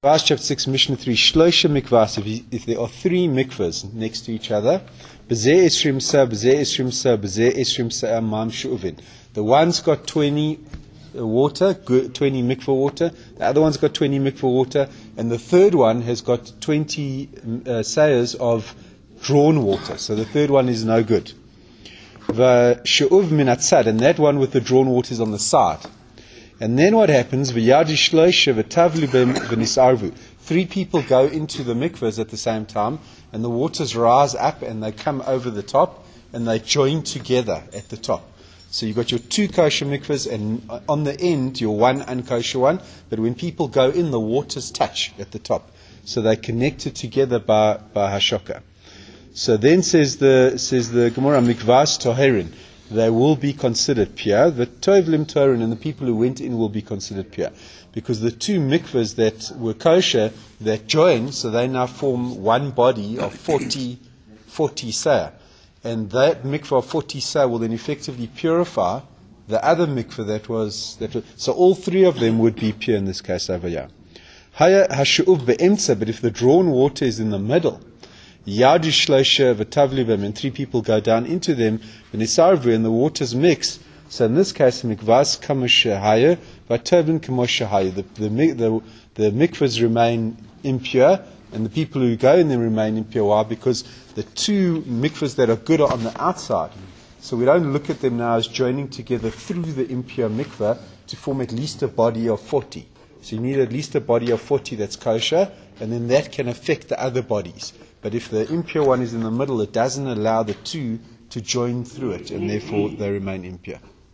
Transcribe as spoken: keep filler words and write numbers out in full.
Verse chapter six, Mishnah three, Shloisha mikvas, if, you, if there are three mikvahs next to each other, B'zeh esrim sa, B'zeh esrim sa, B'zeh esrim sa, mam shu'uvin. The one's got twenty water, twenty mikvah water, the other one's got twenty mikvah water, and the third one has got twenty uh, sayers of drawn water. So the third one is no good. V'shu'uv min atzad, and that one with the drawn water is on the side. And then what happens? Three people go into the mikvahs at the same time, and the waters rise up and they come over the top and they join together at the top. So you've got your two kosher mikvahs, and on the end your one unkosher one. But when people go in, the waters touch at the top, so they're connected together by by hashoka. So then says the says the Gemara, mikvahs toherin, they will be considered pure. The tovlim torin, and the people who went in will be considered pure, because the two mikvahs that were kosher that join, so they now form one body of forty, forty sayah, and that mikvah of forty sayah will then effectively purify the other mikvah that was that was, so all three of them would be pure in this case over here. Haya hashu'uv be'emtza, but if the drawn water is in the middle, Yadi shloisha v'tavlibim, and three people go down into them, v'nisarvu, and the waters mix. So in this case, mikvahs kamoshahaya, v'tovlim kamoshahaya. The the the the mikvahs remain impure, and the people who go in them remain impure. Why? Because the two mikvahs that are good are on the outside. So we don't look at them now as joining together through the impure mikvah to form at least a body of forty. So you need at least a body of forty that's kosher, and then that can affect the other bodies. But if the impure one is in the middle, it doesn't allow the two to join through it, and therefore they remain impure.